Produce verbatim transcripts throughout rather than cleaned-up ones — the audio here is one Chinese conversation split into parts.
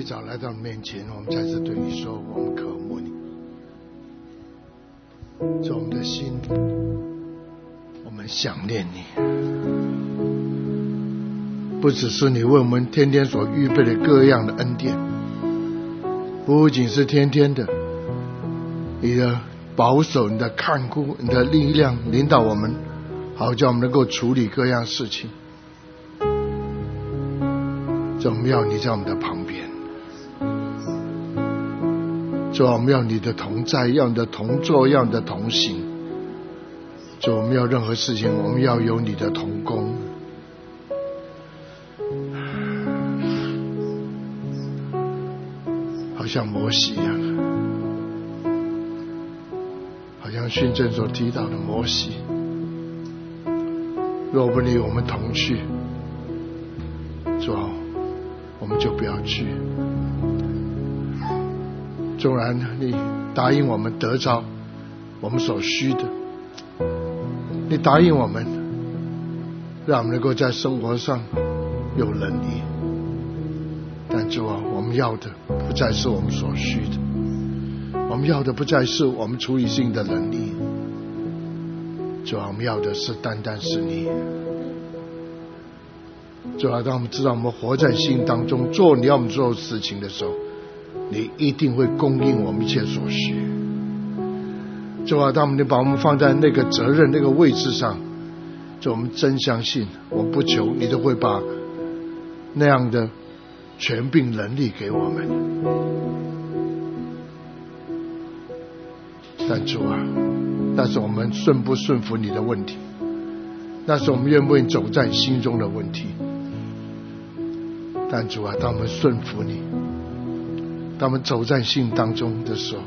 一早来到你面前，我们再次对你说，我们渴慕你。在我们的心，我们想念你。不只是你为我们天天所预备的各样的恩典，不仅是天天的你的保守、你的看顾、你的力量领导我们，好叫我们能够处理各样事情。主，我们要你在我们的旁边。主，我们要你的同在，要你的同坐，要你的同行。主，我们要任何事情，我们要有你的同工。好像摩西一样，好像训正所提到的摩西，若不与我们同去，主，我们就不要去。纵然你答应我们得着我们所需的，你答应我们让我们能够在生活上有能力，但主啊，我们要的不再是我们所需的，我们要的不再是我们处理性的能力，主啊，我们要的是单单是你。主啊，当我们知道我们活在心当中做你要我们做的事情的时候，你一定会供应我们一切所需。主啊，当我们把我们放在那个责任那个位置上，主，我们真相信，我们不求你都会把那样的权柄能力给我们。但主啊，那是我们顺不顺服你的问题，那是我们愿不愿意走在心中的问题。但主啊，当我们顺服你，当我们走在心当中的时候，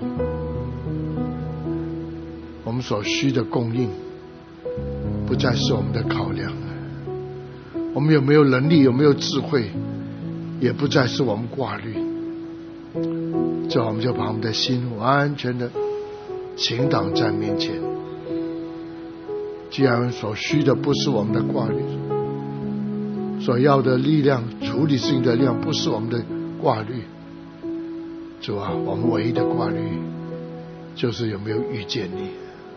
我们所需的供应不再是我们的考量，我们有没有能力有没有智慧也不再是我们挂虑。这我们就把我们的心完全的倾倒在面前。既然所需的不是我们的挂虑，所要的力量处理事情的力量不是我们的挂虑，主啊，我们唯一的挂虑就是有没有遇见你，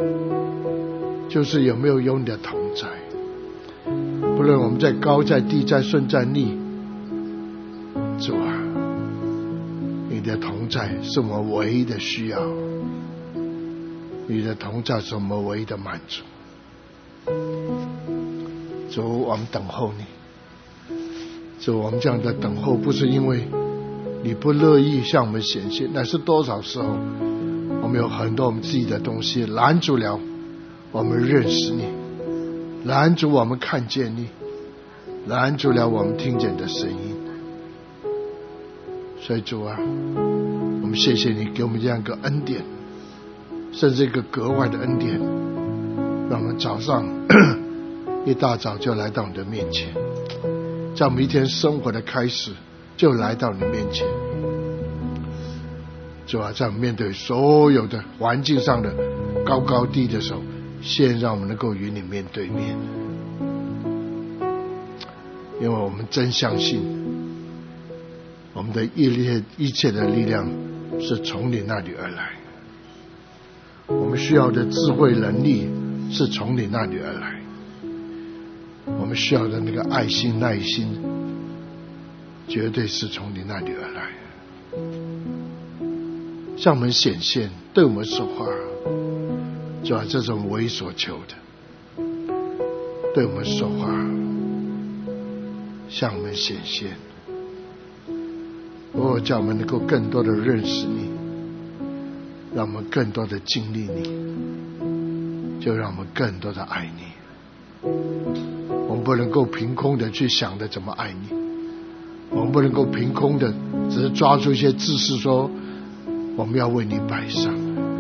就是有没有有你的同在。不论我们在高在低在顺在逆，主啊，你的同在是我们唯一的需要，你的同在是我们唯一的满足。主，我们等候你。主，我们这样的等候不是因为你不乐意向我们显现，乃是多少时候我们有很多我们自己的东西拦住了我们认识你，拦住我们看见你，拦住了我们听见的声音。所以主啊，我们谢谢你给我们这样一个恩典，甚至一个格外的恩典，让我们早上一大早就来到你的面前，在我们一天生活的开始就来到你面前。主啊，在我们面对所有的环境上的高高低的时候，先让我们能够与你面对面，因为我们真相信我们的一切一切的力量是从你那里而来，我们需要的智慧能力是从你那里而来，我们需要的那个爱心耐心绝对是从你那里而来，向我们显现，对我们说话。主啊，这是我们唯一所求的，对我们说话，向我们显现。哦，叫我们能够更多的认识你，让我们更多的经历你，就让我们更多的爱你。我们不能够凭空的去想着怎么爱你，我们不能够凭空的只是抓住一些知识说我们要为你摆上。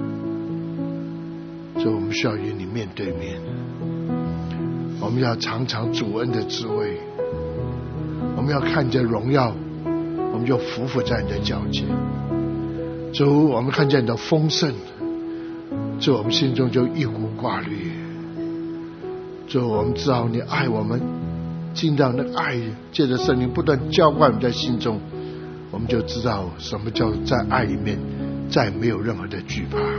所以我们需要与你面对面，我们要尝尝主恩的滋味，我们要看见荣耀，我们就匍匐在你的脚前。主，我们看见你的丰盛，主，我们心中就一无挂虑。主，我们知道你爱我们，尽到那爱，借着圣灵不断浇灌我们在心中， 我们就知道什么叫在爱里面再没有任何的惧怕。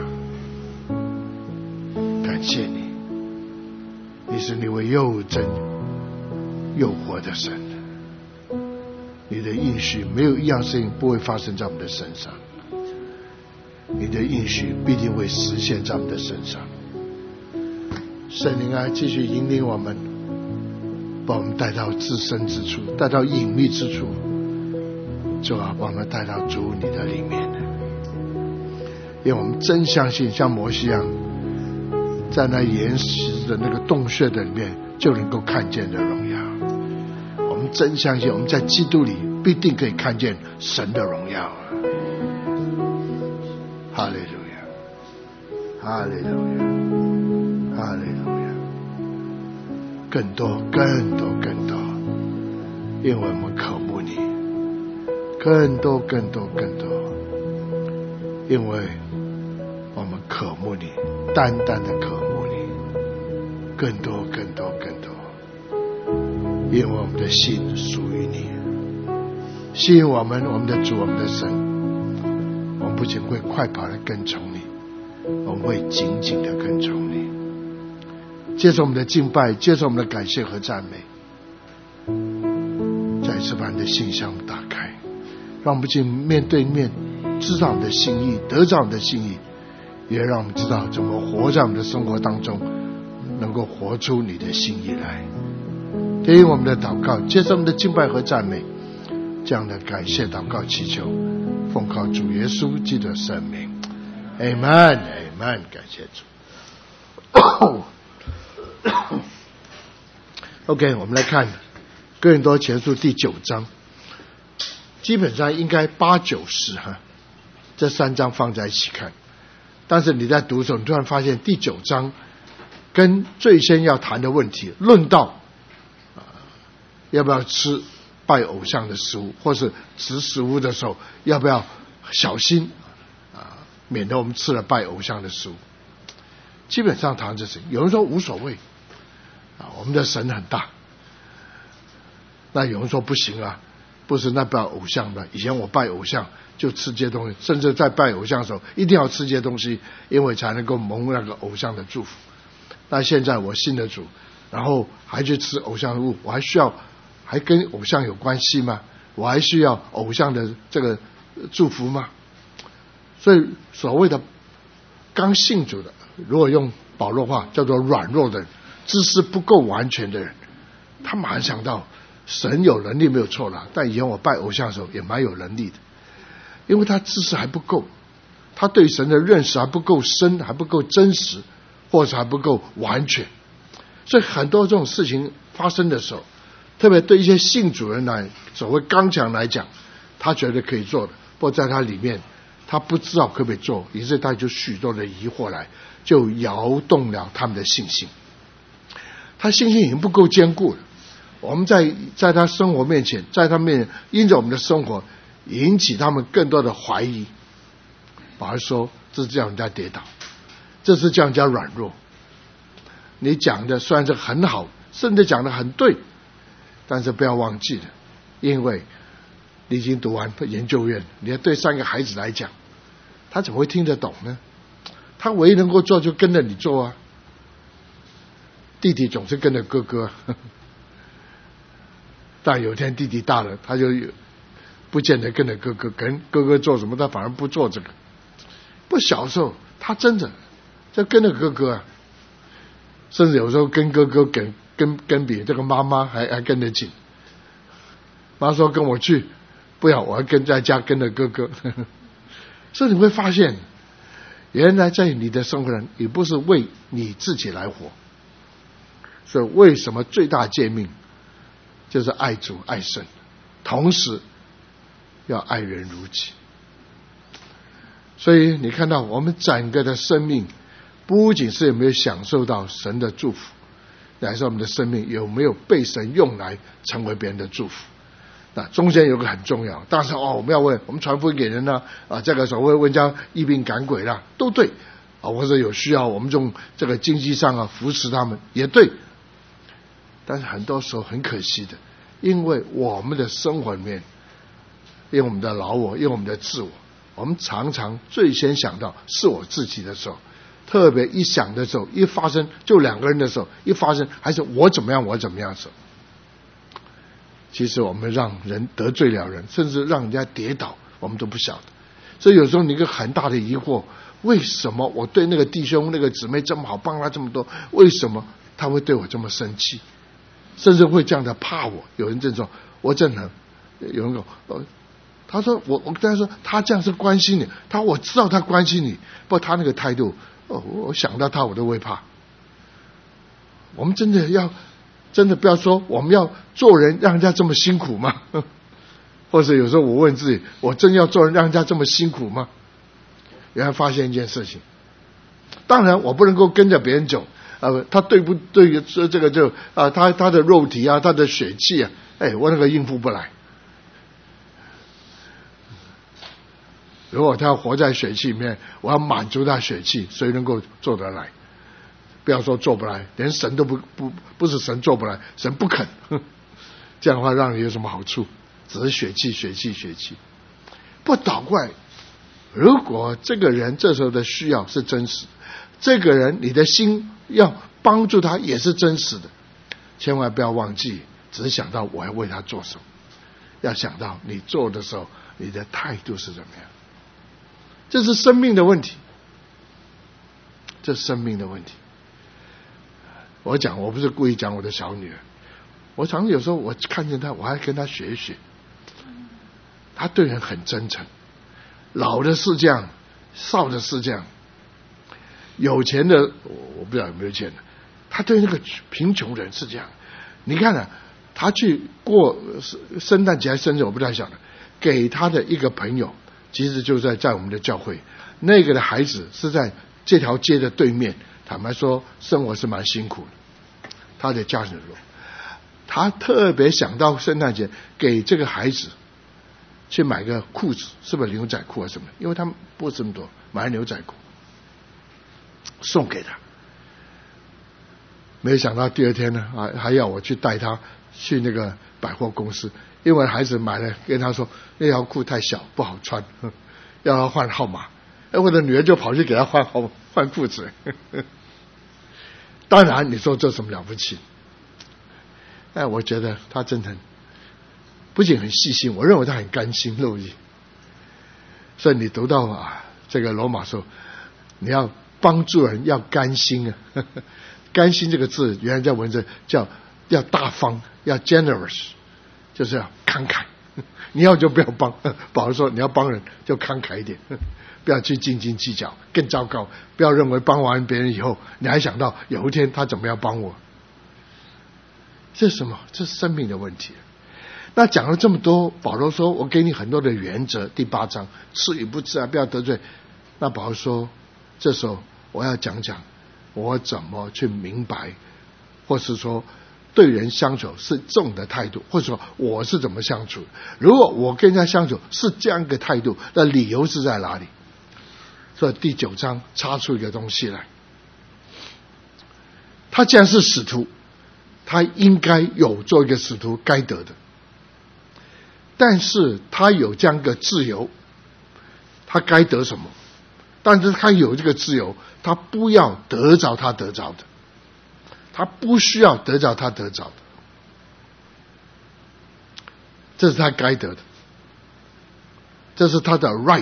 感谢你，你是那位又真又活的神，你的应许没有一样事情不会发生在我们的身上，你的应许必定会实现在我们的身上。圣灵啊，继续引领我们，把我们带到至深之处，带到隐秘之处，就要把我们带到主你的里面。因为我们真相信像摩西一样，在那岩石的那个洞穴的里面就能够看见的荣耀。我们真相信我们在基督里必定可以看见神的荣耀。哈利路亚，哈利路亚，哈利路亚。更多更多更多，因为我们渴慕你。更多更多更多，因为我们渴慕你，单单的渴慕你。更多更多更多，因为我们的心属于你，吸引我们，我们的主，我们的神。我们不仅会快跑的跟从你，我们会紧紧的跟从你。接受我们的敬拜，接受我们的感谢和赞美。再一次把你的心向我们打开，让我们不仅面对面知道你的心意，得到你的心意，也让我们知道怎么活在我们的生活当中，能够活出你的心意来。听我们的祷告，接受我们的敬拜和赞美，这样的感谢祷告祈求，奉靠主耶稣基督的圣名 Amen Amen。 感谢主。OK， 我们来看哥林多前书第九章，基本上应该八九十哈，这三章放在一起看。但是你在读的时候，你突然发现第九章跟最先要谈的问题，论到、呃、要不要吃拜偶像的食物，或是吃食物的时候要不要小心、呃、免得我们吃了拜偶像的食物。基本上谈这事，有人说无所谓啊，我们的神很大。那有人说不行啊，不是那拜偶像的。以前我拜偶像就吃这些东西，甚至在拜偶像的时候一定要吃这些东西，因为才能够蒙那个偶像的祝福。那现在我信了主，然后还去吃偶像的物，我还需要还跟偶像有关系吗？我还需要偶像的这个祝福吗？所以所谓的刚信主的，如果用保罗话叫做软弱的人，知识不够完全的人，他马上想到神有能力没有错啦，但以前我拜偶像的时候也蛮有能力的，因为他知识还不够，他对神的认识还不够深，还不够真实，或者还不够完全。所以很多这种事情发生的时候，特别对一些信主人来，所谓刚强来讲，他觉得可以做的，不过在他里面他不知道可不可以做，于是他就许多的疑惑来，就摇动了他们的信心。他信心已经不够坚固了，我们在在他生活面前，在他面前因着我们的生活引起他们更多的怀疑，反而说这是叫人家跌倒，这是叫人家软弱。你讲的虽然是很好，甚至讲的很对，但是不要忘记了，因为你已经读完研究院，你要对三个孩子来讲，他怎么会听得懂呢？他唯一能够做就跟着你做啊。弟弟总是跟着哥哥，但有一天弟弟大了，他就不见得跟着哥哥，跟哥哥做什么他反而不做这个。不，小时候他真的就跟着哥哥啊，甚至有时候跟哥哥跟跟跟比这个妈妈还还跟得紧。妈说跟我去，不要，我要跟在家跟着哥哥。所以你会发现，原来在你的生活中也不是为你自己来活。所以为什么最大诫命就是爱主爱神，同时要爱人如己。所以你看到我们整个的生命，不仅是有没有享受到神的祝福，乃是我们的生命有没有被神用来成为别人的祝福。那中间有个很重要，当然哦，我们要问，我们传福音给人呢，啊，这个所谓问家疫病赶鬼啦，都对啊，或者有需要，我们从这个经济上啊扶持他们也对。但是很多时候很可惜的，因为我们的生活里面因为我们的老我，因为我们的自我，我们常常最先想到是我自己的时候，特别一想的时候，一发生就两个人的时候，一发生还是我怎么样我怎么样的时候，其实我们让人得罪了人，甚至让人家跌倒，我们都不晓得。所以有时候你一个很大的疑惑，为什么我对那个弟兄那个姊妹这么好，帮他这么多，为什么他会对我这么生气，甚至会这样的怕我？有人这样说，我真的有人说，呃他说我我跟他说他这样是关心你，他我知道他关心你，不过他那个态度，哦，我想到他我都会怕。我们真的要真的不要说我们要做人让人家这么辛苦吗？或者有时候我问自己，我真要做人让人家这么辛苦吗？原来发现一件事情，当然我不能够跟着别人走，呃，他对不对？说这个就啊、呃，他他的肉体啊，他的血气啊，哎，我那个应付不来。如果他要活在血气里面，我要满足他血气，谁能够做得来？不要说做不来，连神都不不不是神做不来，神不肯。这样的话让你有什么好处？只是血气血气血气。不倒过来，如果这个人这时候的需要是真实，这个人你的心要帮助他也是真实的，千万不要忘记只是想到我要为他做什么，要想到你做的时候你的态度是怎么样。这是生命的问题，这是生命的问题。我讲，我不是故意讲我的小女儿，我常常有时候我看见她，我还跟她学一学。她对人很真诚，老的是这样，少的是这样，有钱的我不知道有没有钱的，她对那个贫穷人是这样。你看啊，她去过圣诞节还是生日，我不太晓得，给她的一个朋友。其实就在在我们的教会，那个的孩子是在这条街的对面，坦白说生活是蛮辛苦的。他的家人说，他特别想到圣诞节给这个孩子去买个裤子，是不是牛仔裤啊什么？因为他们不这么多，买牛仔裤送给他。没想到第二天呢，还还要我去带他去那个百货公司。因为孩子买了，跟他说那条裤太小不好穿，要他换号码。哎，我的女儿就跑去给他换号换裤子。当然，你说这什么了不起？哎，我觉得他真的不仅很细心，我认为他很甘心乐意。所以你读到啊这个罗马书，你要帮助人要甘心啊。甘心这个字原来在文字叫要大方，要 generous。就是要慷慨，你要就不要帮。保罗说你要帮人就慷慨一点，不要去斤斤计较。更糟糕，不要认为帮完别人以后你还想到有一天他怎么样帮我。这是什么？这是生命的问题。那讲了这么多，保罗说我给你很多的原则，第八章吃与不吃啊，不要得罪。那保罗说这时候我要讲讲我怎么去明白，或是说对人相处是这种的态度，或者说我是怎么相处。如果我跟人家相处是这样一个态度，那理由是在哪里？所以第九章插出一个东西来，他既然是使徒，他应该有做一个使徒该得的，但是他有这样一个自由，他该得什么？但是他有这个自由，他不要得着他得着的，他不需要得着他得着的，这是他该得的，这是他的 right。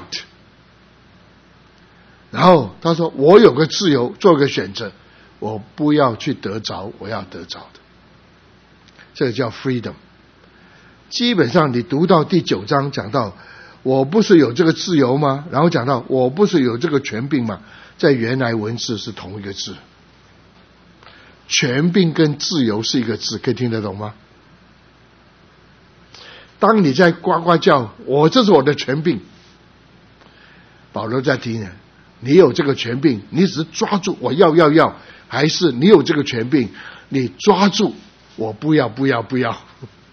然后他说我有个自由做个选择，我不要去得着我要得着的，这个叫 freedom。 基本上你读到第九章讲到我不是有这个自由吗？然后讲到我不是有这个权柄吗？在原来文字是同一个字，权柄跟自由是一个字，可以听得懂吗？当你在呱呱叫我这是我的权柄，保罗在提你，你有这个权柄，你只是抓住我要要要，还是你有这个权柄你抓住我不要不要不要？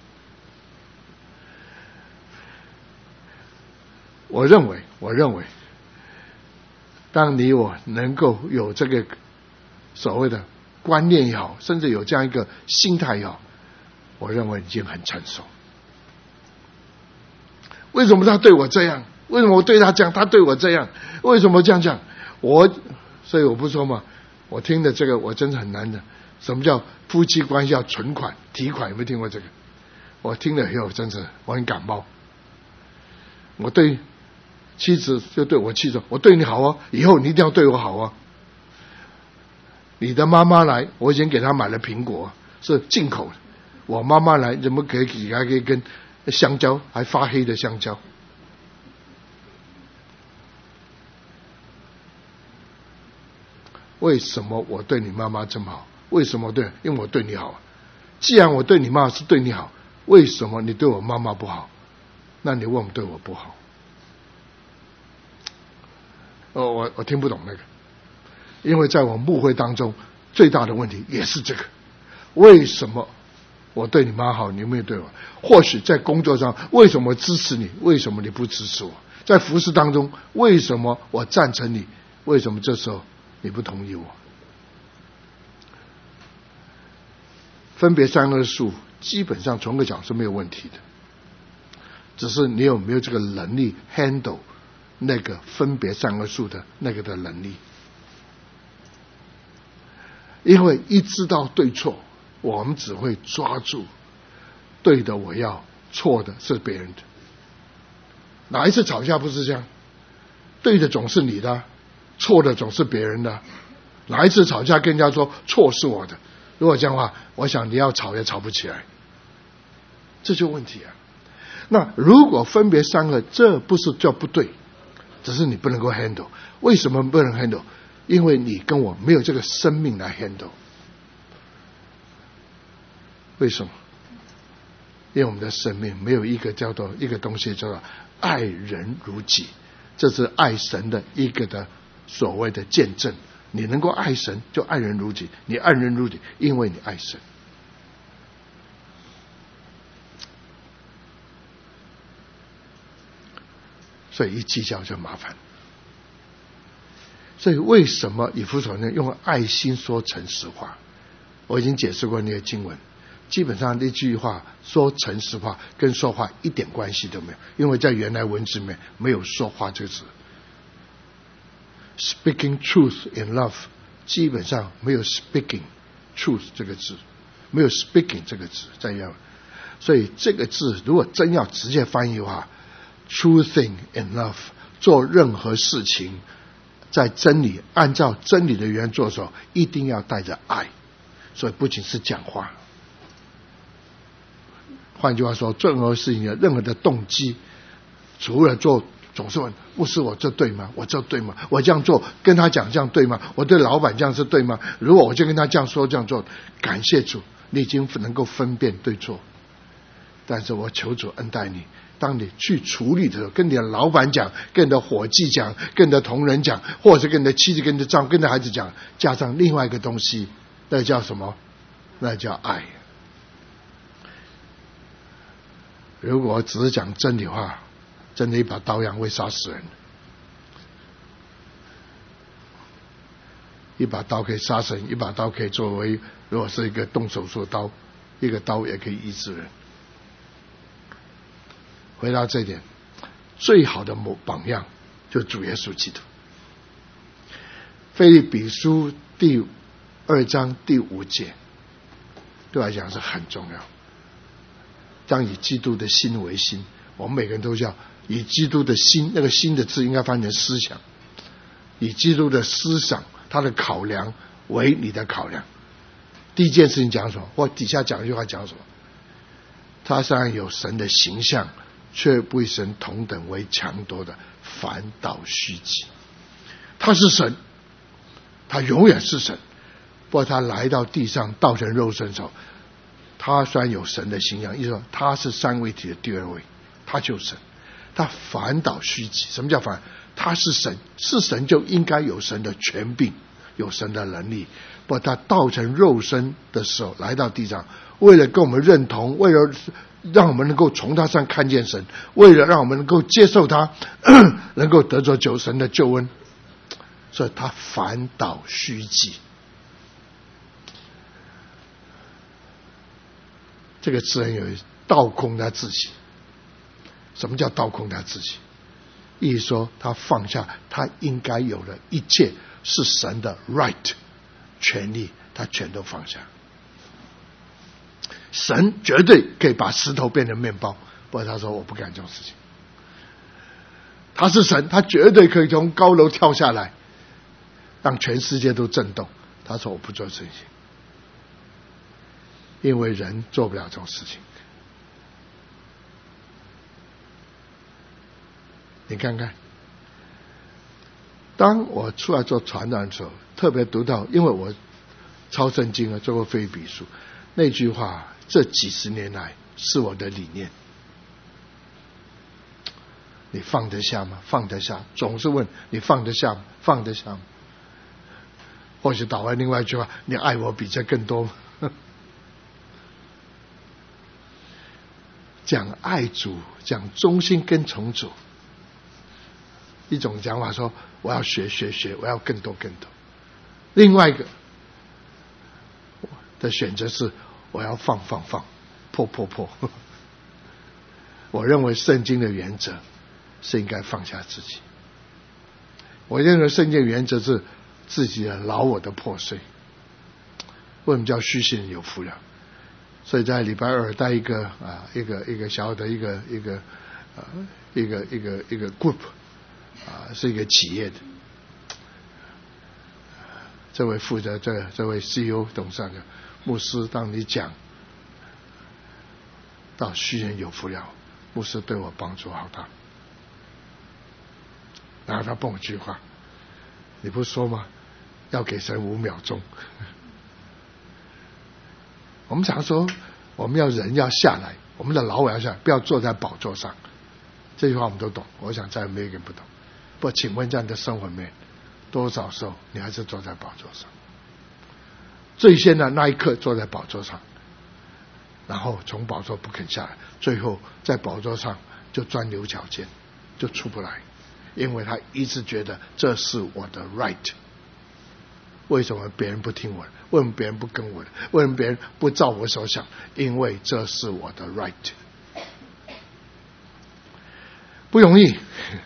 我认为我认为当你我能够有这个所谓的观念也好，甚至有这样一个心态也好，我认为已经很成熟。 为什么他对我这样？为什么我对他这样，他对我这样？为什么这样讲？我所以我不说嘛，我听的这个我真是很难的。什么叫夫妻关系要存款提款？有没有听过这个？我听了以后真是我很感冒。我对妻子就对我妻子，我对你好啊，以后你一定要对我好啊。你的妈妈来，我已经给她买了苹果，是进口的。我妈妈来，怎么可以给她一根香蕉，还发黑的香蕉？为什么我对你妈妈这么好？为什么对？因为我对你好。既然我对你妈妈是对你好，为什么你对我妈妈不好？那你为什么对我不好？哦，我我听不懂那个，因为在我牧会当中，最大的问题也是这个：为什么我对你妈好，你没有对我？或许在工作上，为什么支持你？为什么你不支持我？在服事当中，为什么我赞成你？为什么这时候你不同意我？分别善恶树基本上从个讲是没有问题的，只是你有没有这个能力 handle 那个分别善恶树的那个的能力。因为一知道对错，我们只会抓住对的我要，错的是别人的。哪一次吵架不是这样？对的总是你的，错的总是别人的。哪一次吵架跟人家说错是我的？如果这样的话，我想你要吵也吵不起来，这就问题啊。那如果分别善恶，这不是叫不对，只是你不能够 handle。 为什么不能 handle？ 因为你跟我没有这个生命来 handle。 为什么？因为我们的生命没有一个叫做一个东西叫做爱人如己，这是爱神的一个的所谓的见证。你能够爱神，就爱人如己。你爱人如己，因为你爱神。所以一计较就麻烦。所以为什么以弗所呢用爱心说诚实话？我已经解释过那个经文，基本上那句话说诚实话跟说话一点关系都没有，因为在原来文字里面没有说话这个字。Speaking truth in love 基本上没有 speaking truth 这个字，没有 speaking 这个字在原文。所以这个字如果真要直接翻译的话， true thing in love 做任何事情在真理按照真理的原做的时候，一定要带着爱。所以不仅是讲话，换句话说，做任何事情的任何的动机，除了做总是问牧师我这对吗？我这对吗？我这样做跟他讲这样对吗？我对老板这样是对吗？如果我就跟他这样说这样做，感谢主，你已经能够分辨对错。但是我求主恩待你，当你去处理的时候，跟你的老板讲，跟你的伙计讲，跟你的同仁讲，或者跟你的妻子、跟你的丈夫、跟你的孩子讲，加上另外一个东西，那叫什么？那叫爱。如果只是讲真理话，真的一把刀一样会杀死人。一把刀可以杀死人，一把刀可以作为，如果是一个动手术的刀，一个刀也可以医治人。回到这一点，最好的榜样就是主耶稣基督。腓立比书第二章第五节对我来讲是很重要。当以基督的心为心，我们每个人都叫以基督的心，那个心的字应该翻成思想，以基督的思想他的考量为你的考量。第一件事情讲什么？或底下讲一句话讲什么？他虽然有神的形象，却不与神同等为强夺的，反倒虚己。他是神，他永远是神。不过他来到地上道成肉身的时候，他虽然有神的形象，意思说他是三位一体的第二位，他就是神。他反倒虚己。什么叫反？他是神，是神就应该有神的权柄，有神的能力。不过他道成肉身的时候，来到地上，为了跟我们认同，为了让我们能够从他上看见神，为了让我们能够接受他，能够得着救神的救恩，所以他反倒虚己。这个词很有意思，倒空他自己。 什么叫倒空他自己？意思说他放下他应该有的一切是神的 right 权利，他全都放下。神绝对可以把石头变成面包，不过他说我不干这种事情。他是神，他绝对可以从高楼跳下来让全世界都震动，他说我不做这些，因为人做不了这种事情。你看看，当我出来做传道的时候，特别读到，因为我抄圣经啊，做过腓立比书，那句话这几十年来是我的理念。你放得下吗？放得下。总是问你放得下吗？放得下吗？或许倒换另外一句话，你爱我比这更多吗？讲爱主，讲忠心跟从主。一种讲法说我要学学学，我要更多更多。另外一个的选择是我要放放放，破破破。我认为圣经的原则是应该放下自己。我认为圣经的原则是自己的老我的破碎。为什么叫虚心人有福了？所以在礼拜二带一个啊一个一个小的一个一个呃一个一个一个 group 啊，是一个企业的。这位负责这这位 C E O 董事长的牧师，当你讲到虚人有福了，牧师对我帮助好大。然后他问我一句话：你不是说吗？要给神五秒钟。我们常说我们要人要下来，我们的老我要下来，不要坐在宝座上。这句话我们都懂，我想再没有一个人不懂。不，请问这样的生活里面，多少时候你还是坐在宝座上？最先的那一刻坐在宝座上，然后从宝座不肯下来，最后在宝座上就钻牛角尖，就出不来，因为他一直觉得这是我的 right。为什么别人不听我的？为什么别人不跟我的？为什么别人不照我所想？因为这是我的 right。不容易。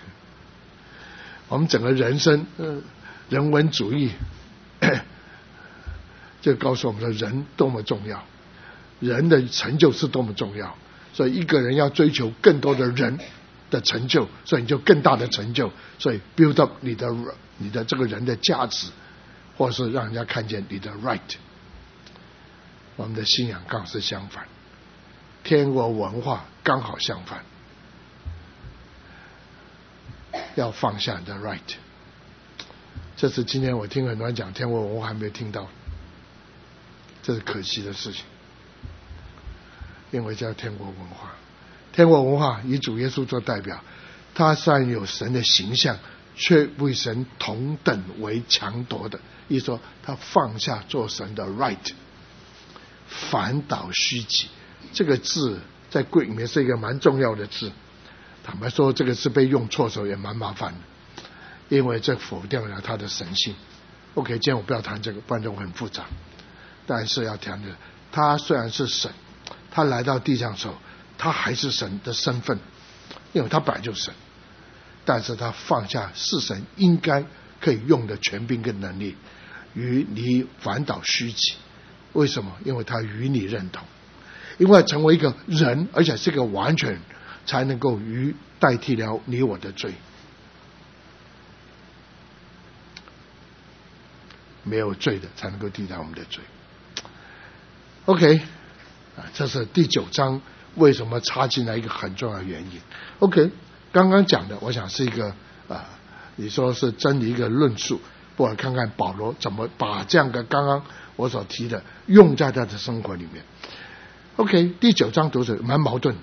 我们整个人生，呃，人文主义就告诉我们说，人多么重要，人的成就是多么重要。所以一个人要追求更多的人的成就，所以你就更大的成就。所以 build up 你的你的这个人的价值，或是让人家看见你的 right。我们的信仰刚好是相反，天国文化刚好相反。要放下你的 right。 这是今天我听很多人讲天国文化还没有听到，这是可惜的事情。因为叫天国文化，天国文化以主耶稣做代表，他虽然有神的形象，却为神同等为强夺的，意思说他放下做神的 right， 反倒虚己。这个字在Greek里面是一个蛮重要的字，坦白说这个字被用错的时候也蛮麻烦的，因为这否定了他的神性。 OK， 今天我不要谈这个，不然就很复杂，但是要谈的，他虽然是神，他来到地上的时候他还是神的身份，因为他本来就是神，但是他放下是神应该可以用的权柄跟能力，与你反倒虚己。为什么？因为他与你认同，因为成为一个人，而且是个完全人，才能够与代替了你我的罪。没有罪的才能够替代我们的罪。 OK， 这是第九章为什么插进来一个很重要的原因。 OK， 刚刚讲的我想是一个啊，你说是真的一个论述，不然看看保罗怎么把这样的刚刚我所提的用在他的生活里面。 OK， 第九章读者蛮矛盾的。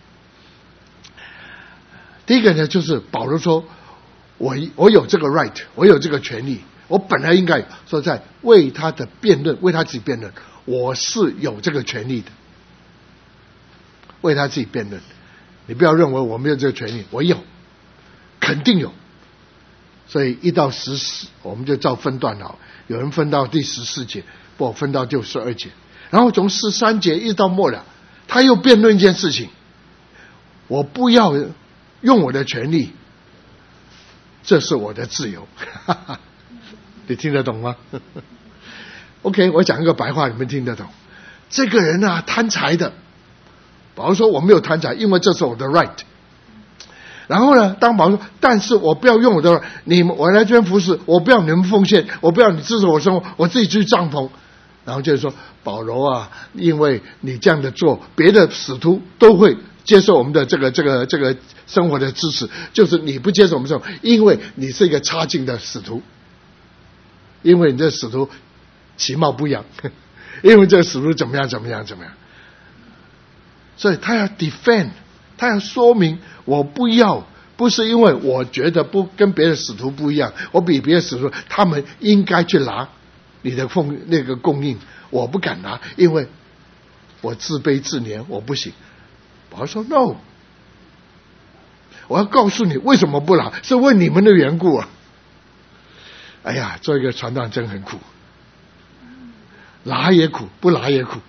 第一个呢，就是保罗说我我有这个 right， 我有这个权利，我本来应该说在为他的辩论，为他自己辩论，我是有这个权利的，为他自己辩论。你不要认为我没有这个权利，我有，肯定有。所以一到十四我们就照分段好，有人分到第十四节，不分到第十二节，然后从十三节一直到末了，他又辩论一件事情， 我不要用我的权利，这是我的自由。你听得懂吗？OK， 我讲一个白话，你们听得懂。这个人啊，贪财的，保罗说我没有贪财，因为这是我的 right。然后呢，当保罗说，但是我不要用我的，你们我来这边服侍，我不要你们奉献，我不要你支持我生活，我自己去帐篷。然后就是说，保罗啊，因为你这样的做，别的使徒都会接受我们的这个这个这个生活的支持，就是你不接受我们生活，因为你是一个差劲的使徒，因为你这使徒其貌不扬，因为这个使徒怎么样怎么样怎么样，所以他要 defend， 他要说明我不要，不是因为我觉得不跟别的使徒不一样，我比别的使徒他们应该去拿你的奉那个供应，我不敢拿，因为我自卑自怜，我不行。保罗说 no， 我要告诉你为什么不拿，是为你们的缘故啊。哎呀，做一个传道人真很苦，拿也苦，不拿也苦，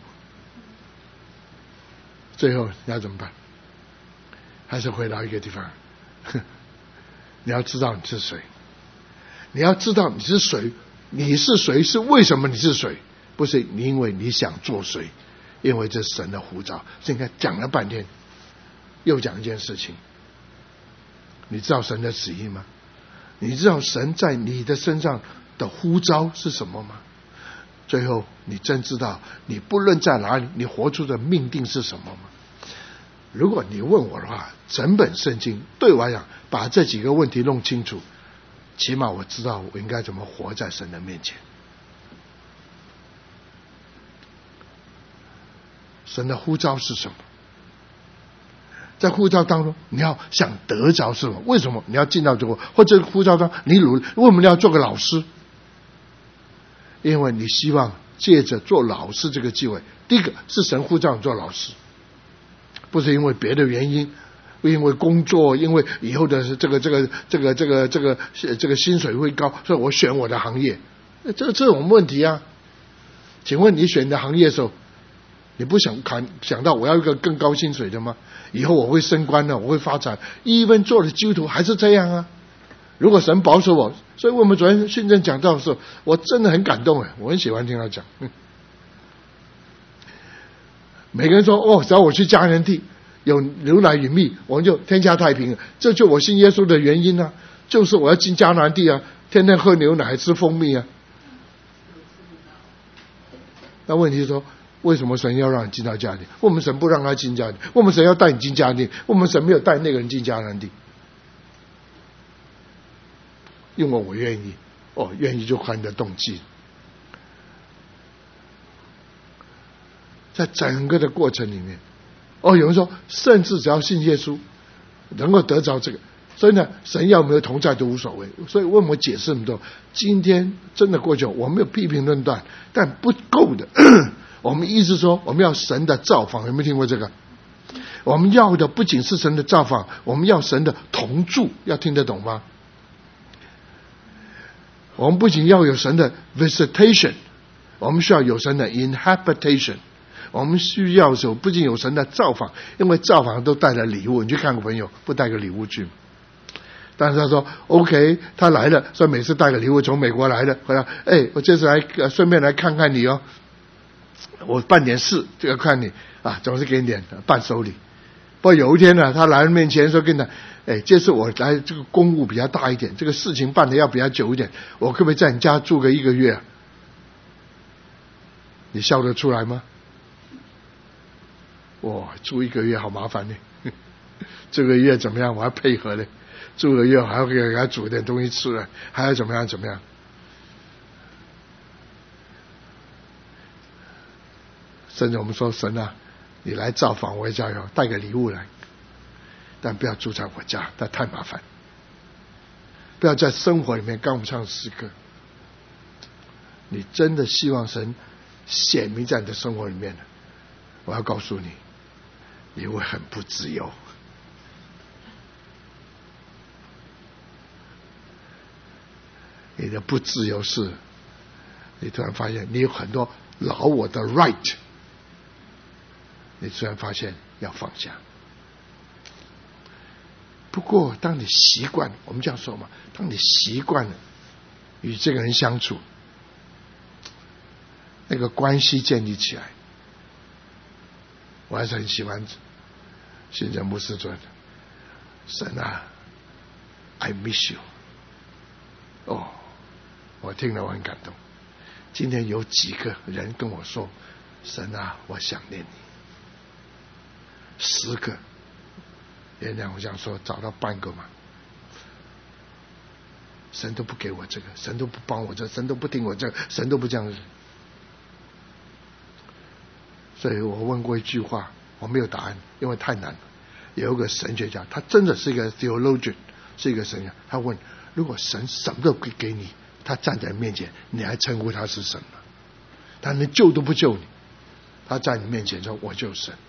最后你要怎么办？还是回到一个地方，你要知道你是谁，你要知道你是谁，你是谁是为什么你是谁，不是因为你想做谁，因为这是神的呼召。现在讲了半天，又讲一件事情，你知道神的旨意吗？你知道神在你的身上的呼召是什么吗？最后你真知道你不论在哪里，你活出的命定是什么吗？如果你问我的话，整本圣经对我来讲把这几个问题弄清楚，起码我知道我应该怎么活在神的面前。神的呼召是什么？在呼召当中你要想得着什么？为什么你要进到这个或者呼召当中你努力为什么你要做个老师？因为你希望借着做老师这个机会，第一个是神呼召你做老师，不是因为别的原因，因为工作，因为以后的这个这个这个这个这个这个薪水会高，所以我选我的行业，这个这种问题啊。请问你选你的行业的时候，你不想看想到我要一个更高薪水的吗？以后我会升官的，我会发展。一分做了基督徒还是这样啊。如果神保守我，所以我们昨天训政讲到的时候，我真的很感动哎，我很喜欢听他讲。嗯、每个人说哦，只要我去迦南地有牛奶与蜜，我们就天下太平了。这就我信耶稣的原因啊，就是我要进迦南地啊，天天喝牛奶吃蜂蜜啊。那问题是说，为什么神要让你进到迦南地？我们神不让他进迦南地，我们神要带你进迦南地，我们神没有带那个人进迦南地。因为我愿意，哦，愿意就看你的动机。在整个的过程里面，哦，有人说，甚至只要信耶稣，能够得着这个，所以呢，神要没有同在都无所谓。所以为我解释那么多，今天真的过去，我没有批评论断，但不够的。我们一直说，我们要神的造访，有没有听过这个？我们要的不仅是神的造访，我们要神的同住，要听得懂吗？我们不仅要有神的 visitation， 我们需要有神的 inhabitation。我们需要有不仅有神的造访，因为造访都带了礼物。你去看个朋友，不带个礼物去？但是他说 OK， 他来了，所以每次带个礼物，从美国来的回来，哎，我这次来顺便来看看你哦，我办点事，这个看你啊，总是给你点伴手礼。不过有一天呢，他来面前说跟他，哎，这次我来这个公务比较大一点，这个事情办的要比较久一点，我可不可以在你家住个一个月啊？你笑得出来吗？哇，住一个月好麻烦呢，这个月怎么样？我要配合呢，住个月还要给他煮点东西吃了，还要怎么样怎么样？甚至我们说神啊，你来造访我家哟，带个礼物来，但不要住在我家，那太麻烦。不要在生活里面跟我们唱诗歌。你真的希望神显明在你的生活里面的，我要告诉你，你会很不自由。你的不自由是，你突然发现你有很多老我的 right， 你突然发现要放下。 不过当你习惯，我们这样说嘛，当你习惯了与这个人相处，那个关系建立起来，我还是很喜欢现在牧师说的，神啊 I miss you。 哦，我听了我很感动。今天有几个人跟我说，神啊我想念你，十个，原谅我这样说，找到半个嘛。神都不给我这个，神都不帮我这个，神都不听我这个，神都不这样子。所以我问过一句话，我没有答案，因为太难了。有一个神学家，他真的是一个 theologian， 是一个神学家，他问，如果神什么都不给你，他站在你面前，你还称呼他是神吗？他连救都不救你，他在你面前说我就是神。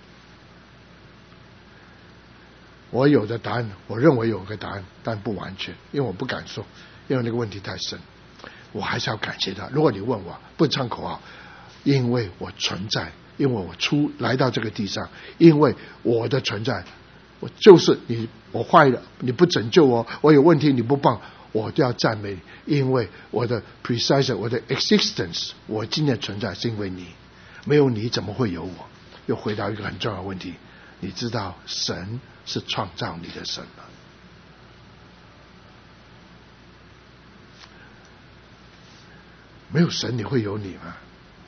我有的答案，我认为有个答案，但不完全，因为我不敢说，因为那个问题太深。我还是要感谢他。如果你问我，不唱口号，因为我存在，因为我出来到这个地上，因为我的存在，我就是你，我坏了你不拯救我，我有问题你不帮我，都要赞美你，因为我的 precise， 我的 existence， 我今天存在是因为你，没有你怎么会有我？又回到一个很重要的问题，你知道神是创造你的神吗？没有神你会有你吗？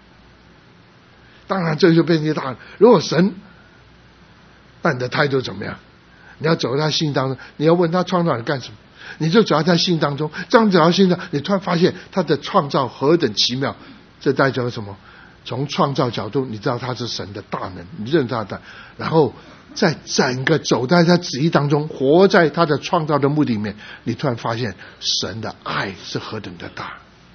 当然这就变成大，如果神，那你的态度怎么样？你要走在他心当中，你要问他创造你干什么，你就走在他心当中，这样走到心上，你突然发现他的创造何等奇妙。这代表什么？从创造角度你知道他是神的大能，你认他的，然后在整个走在他旨意当中，活在他的创造的目的里面，你突然发现神的爱是何等的大。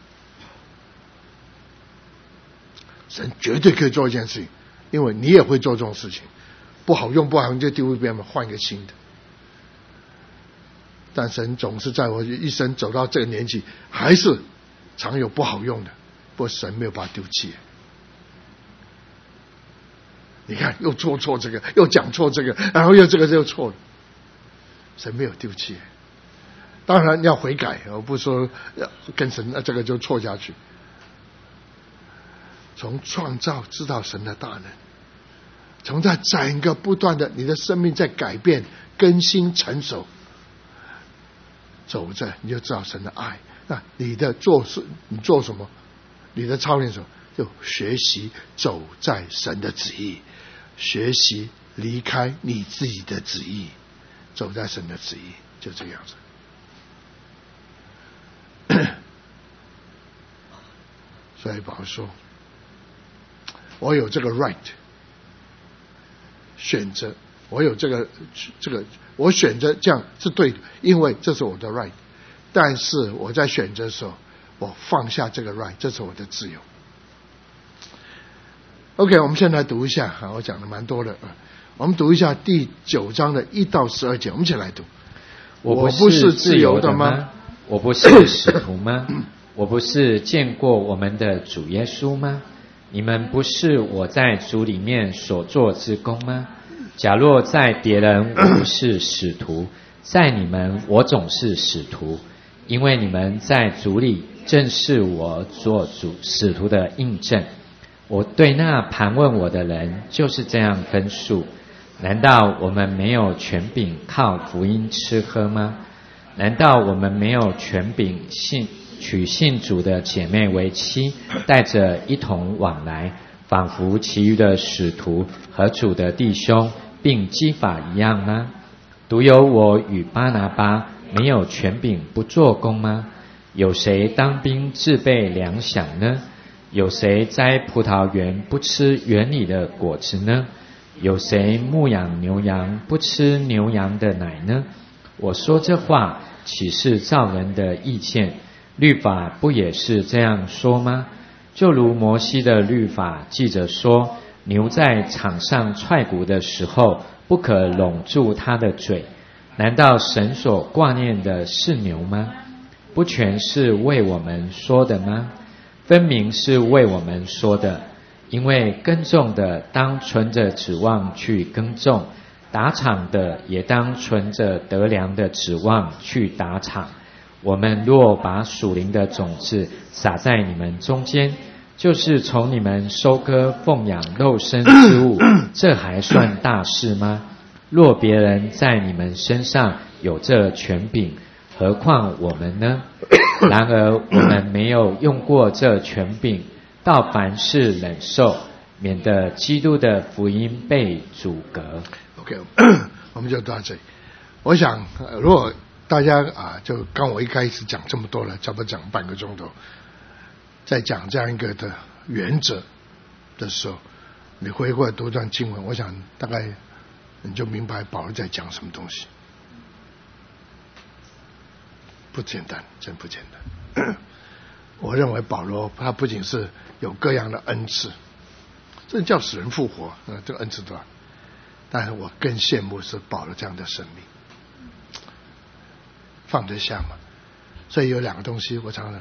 神绝对可以做一件事情，因为你也会做这种事情，不好用不好用就丢一边嘛，换一个新的。但神总是在我一生走到这个年纪，还是常有不好用的，不过神没有把它丢弃。你看又做错这个，又讲错这个，然后又这个又错了，神没有丢弃。当然要悔改，我不说要跟神这个就错下去。从创造知道神的大能，从在整个不断的你的生命在改变更新成熟，走着你就知道神的爱。那你的做事，你做什么？你的操练什么？就学习走在神的旨意，学习离开你自己的旨意，走在神的旨意，就这样子。所以保罗说，我有这个 right 选择，我有这个这个，我选择这样是对的，因为这是我的 right。但是我在选择的时候，我放下这个 right， 这是我的自由。OK， 我们先来读一下，我讲的蛮多的，我们读一下第九章的一到十二节，我们一起来读。 我不是自由的吗？我不是使徒吗？我不是见过我们的主耶稣吗？你们不是我在主里面所做之功吗？假若在别人我不是使徒，在你们我总是使徒，因为你们在主里正是我做主使徒的印证。我对那盘问我的人就是这样分数。难道我们没有权柄靠福音吃喝吗？难道我们没有权柄信娶信主的姐妹为妻，带着一同往来，仿佛其余的使徒和主的弟兄并基法一样吗？独有我与巴拿巴没有权柄不做工吗？有谁当兵自备粮饷呢？有谁栽葡萄园不吃园里的果子呢？有谁牧养牛羊不吃牛羊的奶呢？我说这话岂是照人的意见？律法不也是这样说吗？就如摩西的律法记着说，牛在场上踹鼓的时候，不可拢住它的嘴。难道神所挂念的是牛吗？不全是为我们说的吗？分明是为我们说的。因为耕种的当存着指望去耕种， 打场的也当存着得粮的指望去打场。我们若把属灵的种子撒在你们中间，就是从你们收割奉养肉身之物，这还算大事吗？若别人在你们身上有这权柄，何况我们呢？然而我们没有用过这权柄，倒凡事忍受，免得基督的福音被阻隔。 OK， 我们就到这里。我想，呃、如果大家啊，就刚我一开始讲这么多了，差不多讲半个钟头，在讲这样一个的原则的时候，你回过来读段经文，我想大概你就明白保罗在讲什么东西。不简单，真不简单。我认为保罗他不仅是有各样的恩赐，这叫死人复活，嗯，这个恩赐多。但是我更羡慕是保罗这样的生命，放得下吗？所以有两个东西，我常常，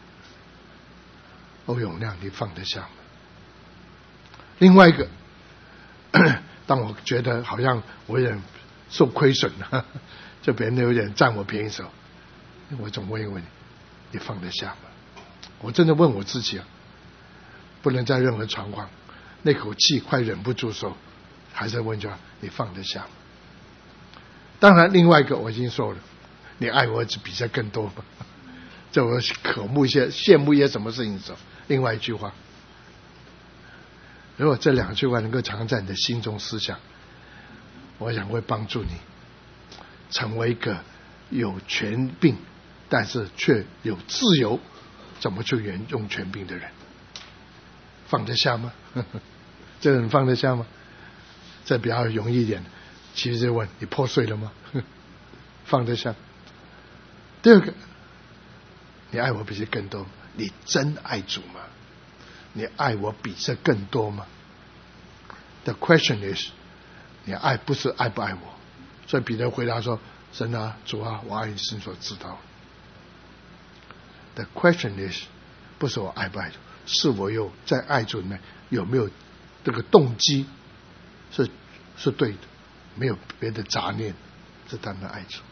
欧永亮，你放得下吗？另外一个，当我觉得好像我有点受亏损了，就别人有点占我便宜的时候，我总问一问你，你放得下吗？我真的问我自己啊，不能在任何状况，那口气快忍不住的时候，还是问句话，你放得下吗？当然，另外一个我已经说了，你爱我比这更多吗？这我渴慕一些、羡慕一些什么事情的时候，另外一句话，如果这两句话能够常在你的心中思想，我想会帮助你成为一个有权柄，但是却有自由，怎么去运用权柄的人。放得下吗？这个人放得下吗？这比较容易一点。其实就问你破碎了吗？放得下。第二个，你爱我比这更多，你真爱主吗？你爱我比这更多吗？ The question is， 你爱不是爱不爱我？所以彼得回答说：神啊，主啊，我爱你是你所知道。The question is， 不是我爱不爱主，是我有在爱主里面有没有这个动机是是对的，没有别的杂念，是单单爱主。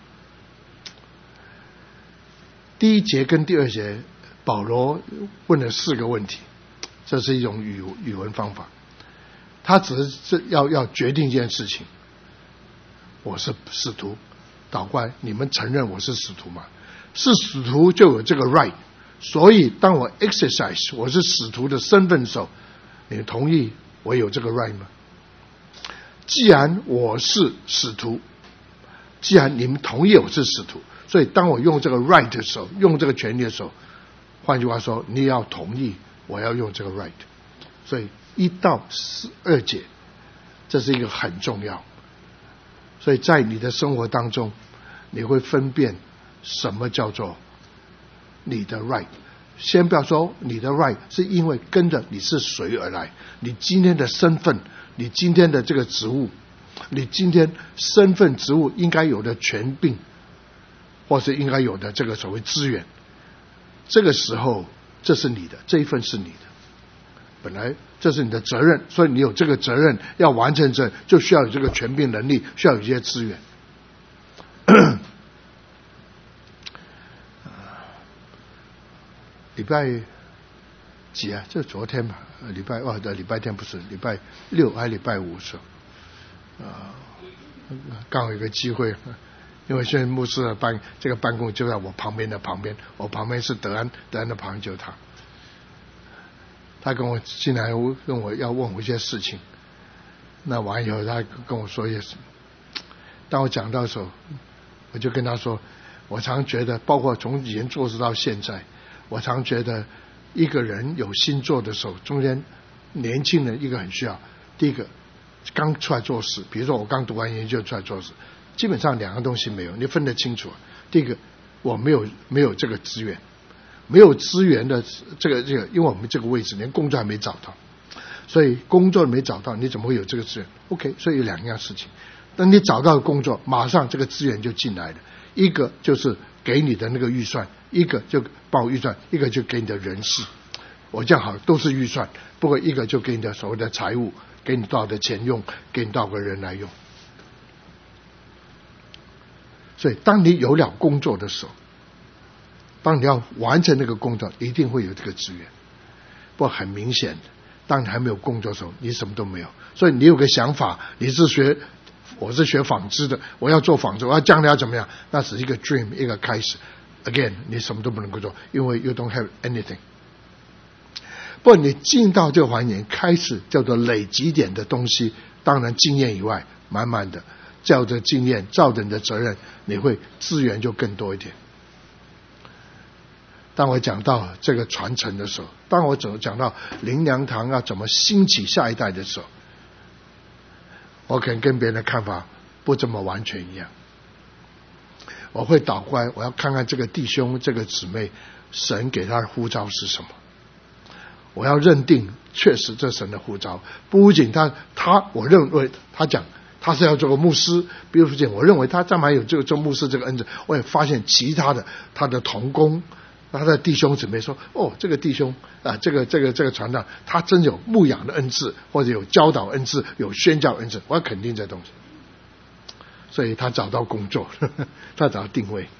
第一节跟第二节，保罗问了四个问题，这是一种语语文方法。他只是要要决定一件事情：我是使徒，倒过来，你们承认我是使徒吗？是使徒就有这个 right， 所以当我 exercise 我是使徒的身份的时候，你同意我有这个 right 吗？既然我是使徒，既然你们同意我是使徒，所以当我用这个 right 的时候，用这个权利的时候，换句话说，你要同意我要用这个 right。所以一到十二节，这是一个很重要。所以在你的生活当中，你会分辨什么叫做你的 right。先不要说你的 right 是因为跟着你是谁而来，你今天的身份，你今天的这个职务，你今天身份职务应该有的权柄，或是应该有的这个所谓资源，这个时候这是你的，这一份是你的，本来这是你的责任，所以你有这个责任要完成这，就需要有这个权柄能力，需要有一些资源。礼拜几啊？就昨天吧，礼拜二的礼拜天不是礼拜六还是礼拜五的时候，啊、呃，刚好有个机会，因为现在牧师的办这个办公就在我旁边的旁边，我旁边是德安，德安的旁边就是他。他跟我进来跟我要问我一些事情，那完以后他跟我说一些什么。当我讲到的时候，我就跟他说，我常觉得，包括从以前做事到现在，我常觉得一个人有新做的时候，中间年轻人一个很需要，第一个刚出来做事，比如说我刚读完研究出来做事，基本上两个东西没有，你分得清楚。第一个，我没有没有这个资源。没有资源的这个这个，因为我们这个位置连工作还没找到，所以工作没找到，你怎么会有这个资源 ？OK， 所以有两样事情。等你找到工作，马上这个资源就进来了。一个就是给你的那个预算，一个就报预算，一个就给你的人事。我这样好都是预算，不过一个就给你的所谓的财务，给你多少的钱用，给你多少个人来用。 所以当你有了工作的时候，当你要完成那个工作，一定会有这个资源。不过很明显的，当你还没有工作的时候，你什么都没有。所以你有个想法，你是学我是学纺织的，我要做纺织，我要将来要怎么样，那只是一个 dream， 一个开始。 Again， 你什么都不能够做，因为 you don't have anything。 不过你进到这个环境，开始叫做累积点的东西，当然经验以外，慢慢的照着经验，照着你的责任，你会资源就更多一点。当我讲到这个传承的时候，当我讲到灵粮堂要怎么兴起下一代的时候，我可能跟别人的看法不这么完全一样。我会倒过来，我要看看这个弟兄这个姊妹，神给他的呼召是什么。我要认定确实这神的呼召，不仅他他我认为他讲他是要做个牧师，比如讲我认为他干嘛有这个做牧师这个恩赐，我也发现其他的他的同工，他的弟兄姊妹说，哦，这个弟兄啊，这个这个这个传道，他真有牧养的恩赐，或者有教导恩赐，有宣教恩赐，我要肯定这东西。所以他找到工作，呵呵，他找到定位。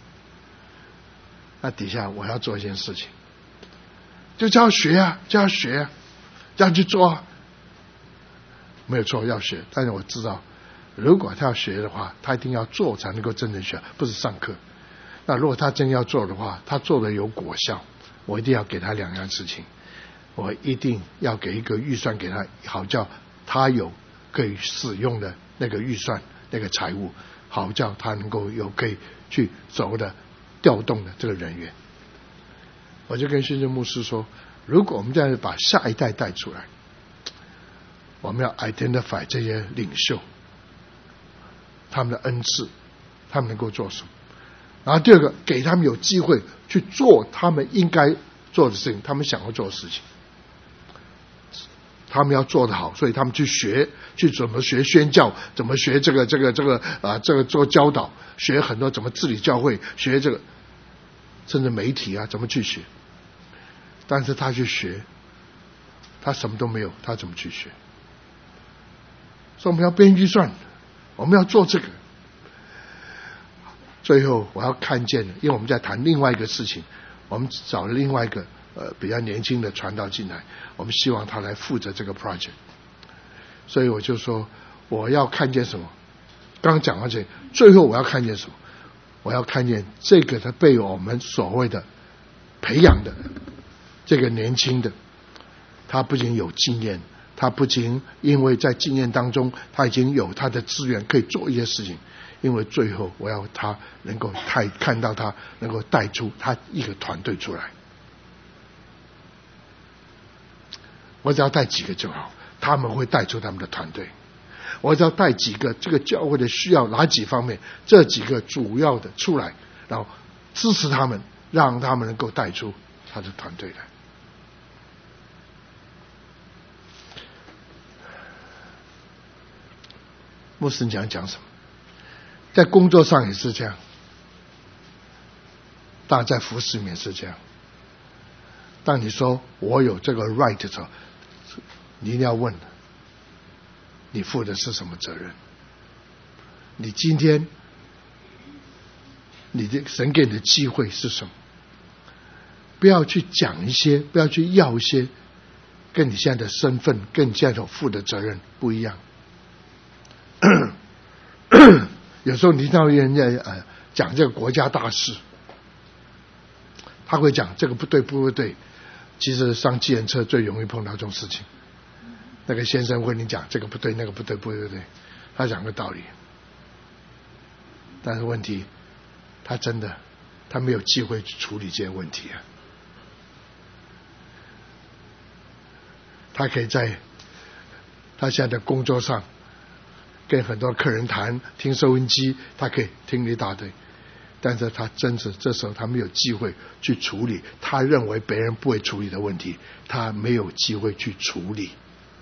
那底下我要做一件事情，就叫他学啊，叫他学啊，叫他去做啊。没有错，要学。但是我知道，如果他要学的话，他一定要做才能够真正学，不是上课。那如果他真要做的话，他做的有果效，我一定要给他两样事情。我一定要给一个预算给他，好叫他有可以使用的那个预算。那个财务，好叫他能够有可以去走的调动的这个人员。我就跟宣教牧师说，如果我们这样把下一代带出来，我们要 identify 这些领袖，他们的恩赐，他们能够做什么。然后第二个，给他们有机会去做他们应该做的事情，他们想要做的事情。他们要做得好，所以他们去学，去怎么学宣教，怎么学这个这个这个啊，这个做教导，学很多怎么治理教会，学这个，甚至媒体啊，怎么去学。但是他去学，他什么都没有，他怎么去学？所以我们要编预算，我们要做这个。最后我要看见的，因为我们在谈另外一个事情，我们找了另外一个。呃，比较年轻的传道进来，我们希望他来负责这个 project。所以我就说，我要看见什么？刚刚讲完这，最后我要看见什么？我要看见这个他被我们所谓的培养的这个年轻的，他不仅有经验，他不仅因为在经验当中，他已经有他的资源可以做一些事情。因为最后我要他能够太看到他能够带出他一个团队出来。我只要带几个就好，他们会带出他们的团队。我只要带几个，这个教会的需要哪几方面，这几个主要的出来，然后支持他们，让他们能够带出他的团队来。牧师讲讲什么？在工作上也是这样，当然在服侍里面是这样。当你说我有这个 right 的时候，你一定要问，你负的是什么责任？你今天你的神给你的机会是什么？不要去讲一些，不要去要一些跟你现在的身份跟你现在所负的责任不一样。有时候你听到人家呃讲这个国家大事，他会讲这个不对不对，其实上计程车最容易碰到这种事情。那个先生会跟你讲这个不对那个不对不对不对，他讲个道理，但是问题他真的他没有机会去处理这些问题啊。他可以在他现在的工作上跟很多客人谈，听收音机，他可以听一大堆，但是他真是这时候他没有机会去处理他认为别人不会处理的问题，他没有机会去处理。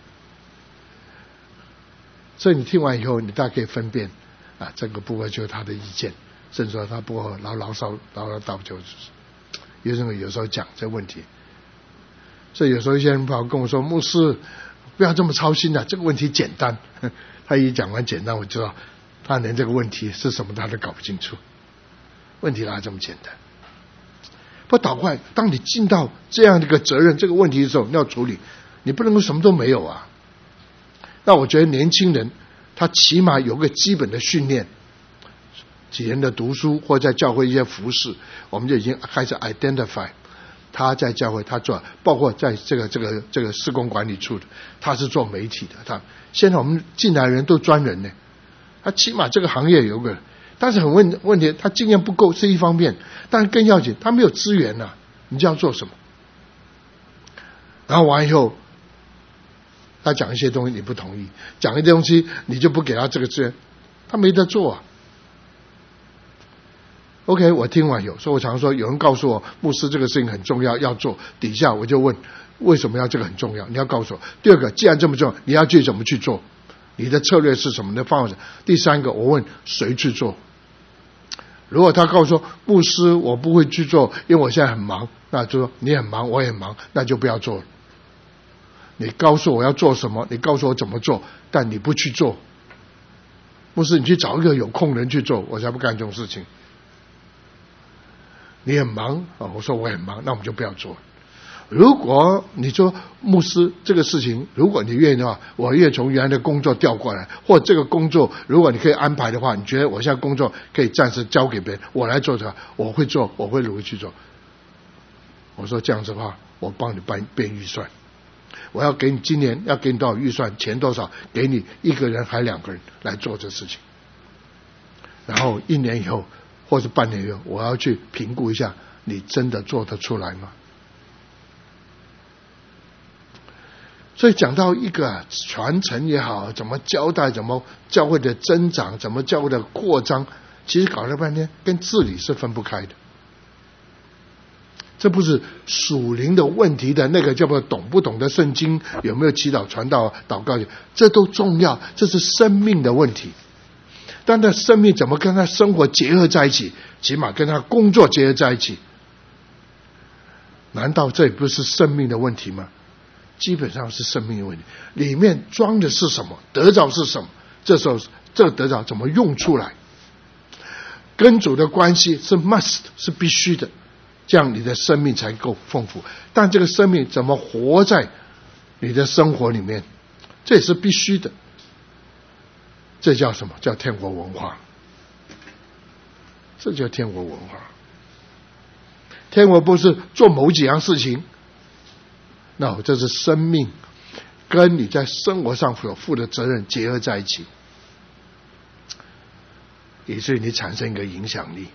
所以你听完以后，你大概可以分辨啊，这个不过就是他的意见，甚至说他不过牢牢骚唠唠叨就是有时候有时候讲这问题。所以有时候一些人跑跟我说，牧师不要这么操心啊，这个问题简单。他一讲完简单，我知道他连这个问题是什么他都搞不清楚，问题哪有这么简单？不祷告，当你尽到这样的一个责任这个问题的时候，你要处理，你不能够什么都没有啊。那我觉得年轻人他起码有个基本的训练，几年的读书或在教会一些服事，我们就已经开始 identify 他在教会他做，包括在这个这个这个事工管理处的，他是做媒体的。他现在我们进来的人都专人呢，他起码这个行业有个，但是很问问题，他经验不够是一方面，但是更要紧，他没有资源啊，你就要做什么？然后完以后，他讲一些东西你不同意，讲一些东西你就不给他这个资源，他没得做啊。OK， 我听完有，所以我常说，有人告诉我牧师这个事情很重要要做，底下我就问为什么要这个很重要？你要告诉我。第二个，既然这么重要，你要去怎么去做？你的策略是什么？你的方法是？第三个，我问谁去做？如果他告诉说牧师我不会去做，因为我现在很忙，那就说你很忙我也很忙，那就不要做了。你告诉我要做什么，你告诉我怎么做，但你不去做，牧师你去找一个有空人去做，我才不干这种事情。你很忙啊，我说我很忙，那我们就不要做。如果你说牧师这个事情，如果你愿意的话，我愿意从原来的工作调过来，或这个工作如果你可以安排的话，你觉得我现在工作可以暂时交给别人，我来做的话，我会做，我会努力去做。我说这样子的话，我帮你编编预算，我要给你今年要给你多少预算，钱多少，给你一个人还两个人来做这事情。然后一年以后或是半年以后，我要去评估一下，你真的做得出来吗？所以讲到一个传承也好，怎么交代，怎么教会的增长，怎么教会的扩张，其实搞了半天跟治理是分不开的。这不是属灵的问题的那个叫做懂不懂得圣经，有没有祈祷传道祷告，这都重要，这是生命的问题。但他生命怎么跟他生活结合在一起，起码跟他工作结合在一起，难道这不是生命的问题吗？基本上是生命的问题，里面装的是什么，得着是什么，这时候这个得着怎么用出来，跟主的关系是 must 是必须的，这样你的生命才够丰富。但这个生命怎么活在你的生活里面，这也是必须的。这叫什么？叫天国文化。这叫天国文化。天国不是做某几样事情，那这是生命跟你在生活上所负的责任结合在一起，以至于你产生一个影响力。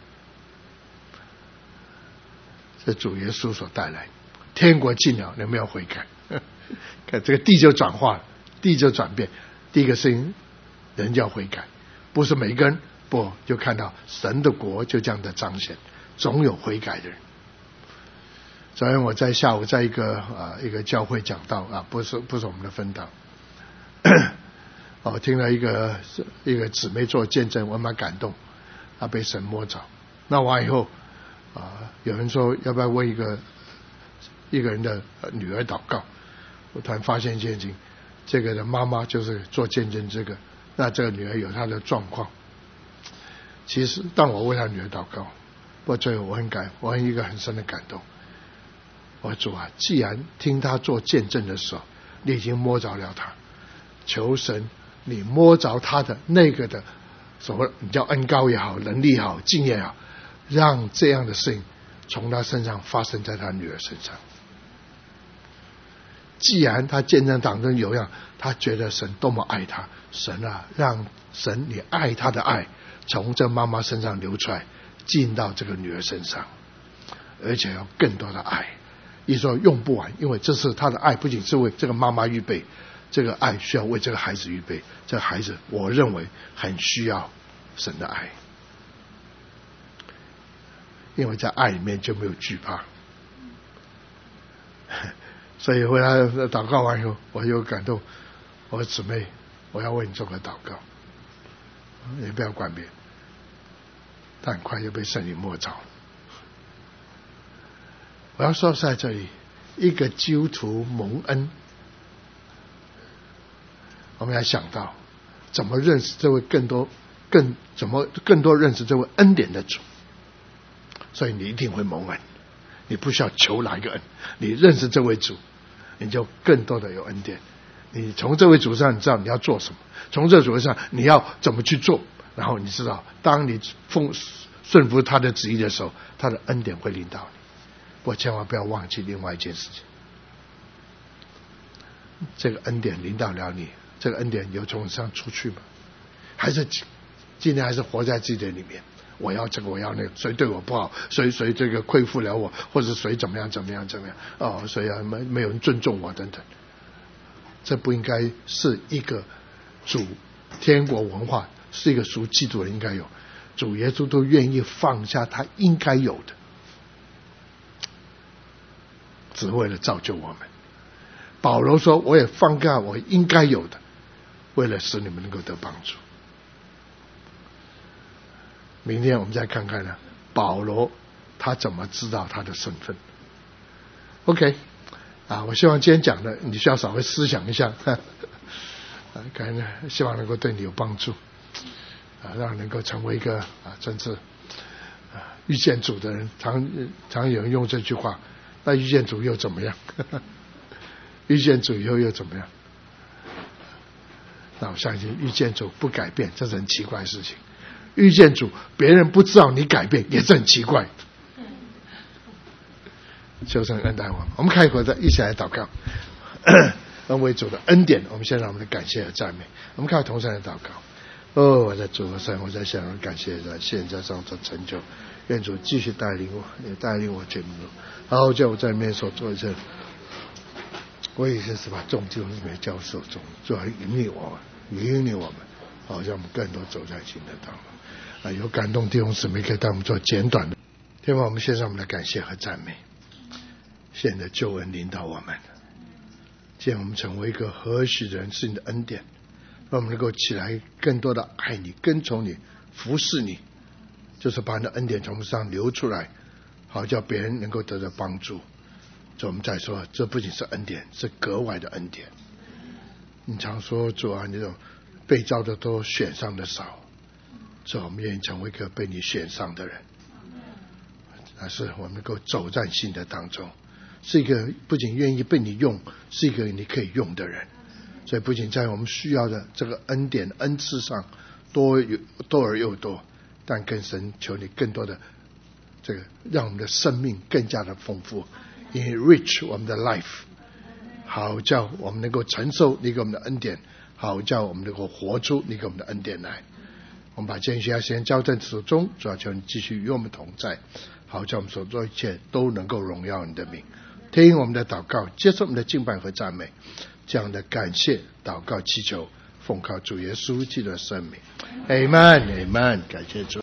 这主耶稣所带来，天国近了，你们要悔改。看这个地就转化了，地就转变。第一个事情，人就要悔改，不是每个人，不就看到神的国就这样的彰显，总有悔改的人。昨天我在下午在一个啊一个教会讲道啊，不是不是我们的分堂，我听了一个一个姊妹做见证，我蛮感动，她被神摸着。那完以后啊，有人说要不要为一个一个人的女儿祷告？我突然发现一件事情，这个的妈妈就是做见证这个，那这个女儿有她的状况。其实当我为她女儿祷告，我最后我很感，我很一个很深的感动。我说主啊，既然听他做见证的时候，你已经摸着了他，求神你摸着他的那个的所谓你叫恩膏也好，能力也好，经验也好，让这样的事情从他身上发生在他女儿身上。既然他见证当中有样，他觉得神多么爱他，神啊，让神你爱他的爱从这妈妈身上流出来，进到这个女儿身上，而且要更多的爱。一说用不完，因为这是他的爱，不仅是为这个妈妈预备，这个爱需要为这个孩子预备。这个孩子我认为很需要神的爱，因为在爱里面就没有惧怕。所以回来祷告完以后，我有感动，我说姊妹，我要为你做个祷告，也不要管别人。但很快又被圣灵摸着了。我要说在这里，一个基督徒蒙恩，我们要想到怎么认识这位更多更怎么更多认识这位恩典的主，所以你一定会蒙恩。你不需要求哪一个恩，你认识这位主，你就更多的有恩典。你从这位主上，你知道你要做什么，从这主上你要怎么去做，然后你知道当你奉顺服他的旨意的时候，他的恩典会临到你。不过千万不要忘记另外一件事情，这个恩典临到了你，这个恩典有从上出去吗？还是今天还是活在自己的里面，我要这个我要那个，谁对我不好，谁谁这个亏负了我，或者谁怎么样怎么样怎么样，哦，谁啊没没有人尊重我等等。这不应该是一个主天国文化，是一个属基督的应该有。主耶稣都愿意放下他应该有的，只为了造就我们。保罗说我也放下我应该有的，为了使你们能够得帮助。明天我们再看看呢，保罗他怎么知道他的身份。 OK 啊，我希望今天讲的你需要稍微思想一下，啊，可能希望能够对你有帮助啊，让能够成为一个啊，真是啊遇见主的人。常常有人用这句话，那遇见主又怎么样？遇见主以后又怎么样？那我相信遇见主不改变，这是很奇怪的事情。遇见主，别人不知道你改变，也是很奇怪。求神恩待我们，我们开口再一起来祷告。恩为主的恩典，我们先让我们的感谢和赞美。我们靠同声来祷告。哦，我在主和神，我在向人感谢在现在上的成就。愿主继续带领我，也带领我进入，然后叫我在里面所做一些，我也是把众弟兄姊妹交手中，主要引领我们，引领我们，好让我们更多走在新的道路。啊，有感动弟兄姊妹可以带我们做简短的。天父，我们献上我们的感谢和赞美。现在救恩领导我们，既然我们成为一个合许的人，是你的恩典，让我们能够起来更多的爱你、跟从你、服侍你，就是把你的恩典从我们身上流出来，好叫别人能够得到帮助。所以我们再说，这不仅是恩典，是格外的恩典。你常说主啊，那种被召的多，选上的少，所以我们愿意成为一个被你选上的人，但是我们能够走在新的当中，是一个不仅愿意被你用，是一个你可以用的人。所以不仅在我们需要的这个恩典恩赐上多多而又多，但更神求你更多的这个让我们的生命更加的丰富， enrich 我们的 life， 好叫我们能够承受你给我们的恩典，好叫我们能够活出你给我们的恩典来。我们把今天学校先交在手中，主要求你继续与我们同在，好叫我们所做一切都能够荣耀你的名。听我们的祷告，接受我们的敬拜和赞美，这样的感谢祷告祈求，奉靠主耶稣基督的圣名 Amen Amen。 感谢主。